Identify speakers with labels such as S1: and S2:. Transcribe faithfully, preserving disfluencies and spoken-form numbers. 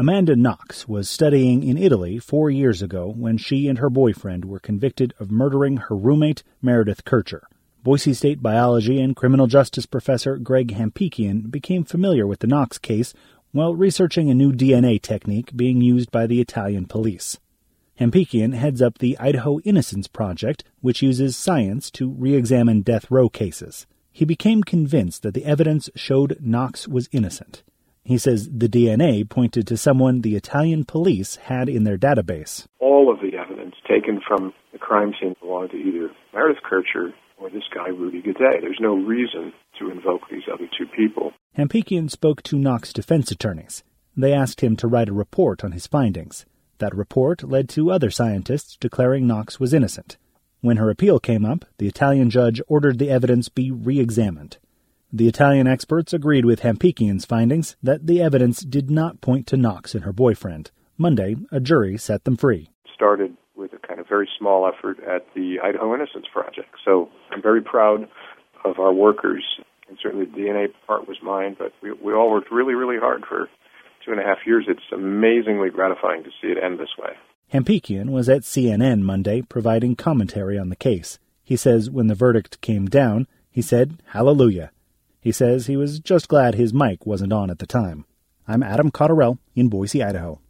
S1: Amanda Knox was studying in Italy four years ago when she and her boyfriend were convicted of murdering her roommate, Meredith Kercher. Boise State biology and criminal justice professor Greg Hampikian became familiar with the Knox case while researching a new D N A technique being used by the Italian police. Hampikian heads up the Idaho Innocence Project, which uses science to re-examine death row cases. He became convinced that the evidence showed Knox was innocent. He says the D N A pointed to someone the Italian police had in their database.
S2: All of the evidence taken from the crime scene belonged to either Meredith Kercher or this guy, Rudy Gaudet. There's no reason to invoke these other two people.
S1: Hampikian spoke to Knox defense attorneys. They asked him to write a report on his findings. That report led to other scientists declaring Knox was innocent. When her appeal came up, the Italian judge ordered the evidence be re-examined. The Italian experts agreed with Hampikian's findings that the evidence did not point to Knox and her boyfriend. Monday, a jury set them free.
S2: Started with a kind of very small effort at the Idaho Innocence Project. So I'm very proud of our workers, and certainly the D N A part was mine, but we, we all worked really, really hard for two and a half years. It's amazingly gratifying to see it end this way.
S1: Hampikian was at C N N Monday providing commentary on the case. He says when the verdict came down, he said, "Hallelujah." He says he was just glad his mic wasn't on at the time. I'm Adam Cotterell in Boise, Idaho.